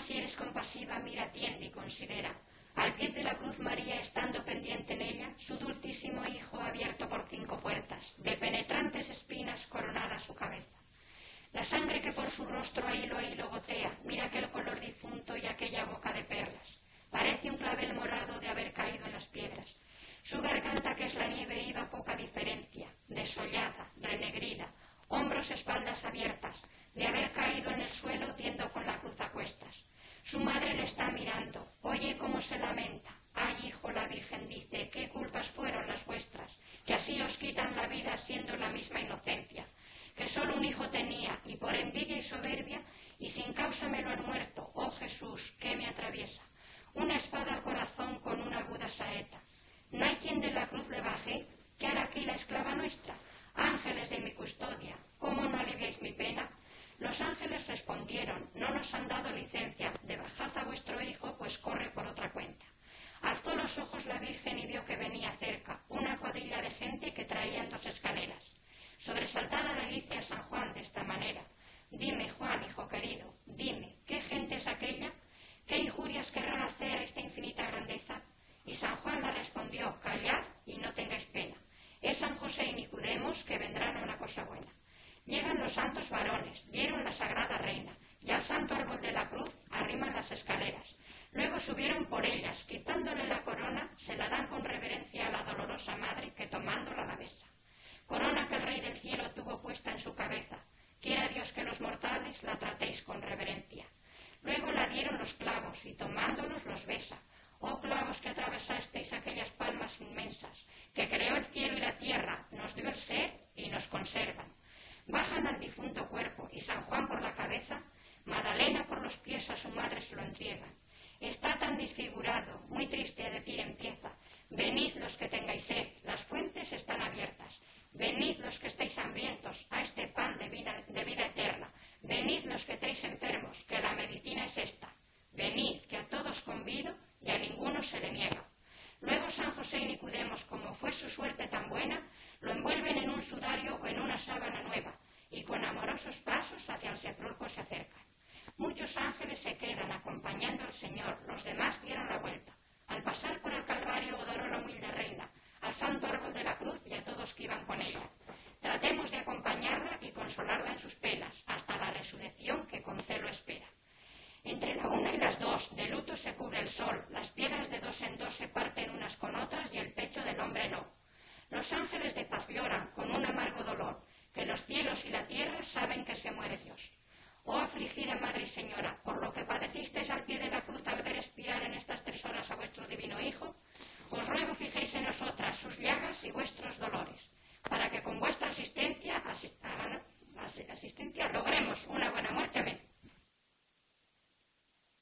si eres compasiva, mira, atiende y considera. Al pie de la cruz María, estando pendiente en ella, su dulcísimo Hijo abierto por 5 puertas, de penetrantes espinas coronada su cabeza. La sangre que por su rostro a hilo gotea, mira aquel color difunto y aquella boca de perlas. Parece un clavel morado de haber caído en las piedras. Su garganta, que es la nieve, iba a poca diferencia, desollada, renegrida, hombros, espaldas abiertas, de haber caído en el suelo tiendo con la cruz a cuestas. Su madre le está mirando, oye cómo se lamenta. Ay, hijo, la Virgen dice, ¿qué culpas fueron las vuestras? Que así os quitan la vida siendo la misma inocencia. Que solo un hijo tenía, y por envidia y soberbia, y sin causa me lo han muerto. Oh Jesús, ¿qué me atraviesa? Una espada al corazón con una aguda saeta. No hay quien de la cruz le baje, ¿qué hará aquí la esclava nuestra? Ángeles de mi custodia, ¿cómo no aliviáis mi pena? Los ángeles respondieron, no nos han dado licencia de bajad a vuestro hijo, pues corre por otra cuenta. Alzó los ojos la Virgen y vio que venía cerca una cuadrilla de gente que traían 2 escaleras. Sobresaltada le dice a San Juan de esta manera, dime, Juan, hijo querido, dime, ¿qué gente es aquella? ¿Qué injurias querrán hacer a esta infinita grandeza? Y San Juan le respondió, callad y no tengáis pena. Es San José y Nicodemos que vendrán a una cosa buena. Llegan los santos varones, vieron la sagrada reina, y al santo árbol de la cruz arriman las escaleras. Luego subieron por ellas, quitándole la corona, se la dan con reverencia a la dolorosa madre, que tomándola la besa. Corona que el Rey del cielo tuvo puesta en su cabeza, quiera Dios que los mortales la tratéis con reverencia. Luego la dieron los clavos, y tomándolos los besa. Oh clavos que atravesasteis aquellas palmas inmensas, que creó el cielo y la tierra, nos dio el ser y nos conservan. Bajan al difunto cuerpo, y San Juan por la cabeza, Madalena por los pies a su madre se lo entregan. Está tan desfigurado, muy triste a decir empieza, venid los que tengáis sed, las fuentes están abiertas. Venid los que estéis hambrientos, a este pan de vida eterna. Venid los que estéis enfermos, que la medicina es esta. Venid, que a todos convido y a ninguno se le niega. Luego San José y Nicodemos, como fue su suerte tan buena, lo envuelven en un sudario o en una sábana nueva, y con amorosos pasos hacia el sepulcro se acercan. Muchos ángeles se quedan acompañando al Señor, los demás dieron la vuelta. Al pasar por el Calvario adoró la humilde reina, al santo árbol de la cruz y a todos que iban con ella. Tratemos de acompañarla y consolarla en sus penas, hasta la resurrección que con celo espera. Entre la 1 y las 2 de luto se cubre el sol, las piedras de 2 en 2 se parten unas con otras y el pecho del hombre no. Los ángeles de paz lloran con un amargo dolor, que los cielos y la tierra saben que se muere Dios. Oh afligida Madre y Señora, por lo que padecisteis al pie de la cruz al ver expirar en estas 3 horas a vuestro divino Hijo, os ruego fijéis en nosotras sus llagas y vuestros dolores, para que con vuestra asistencia logremos una buena muerte. Amén.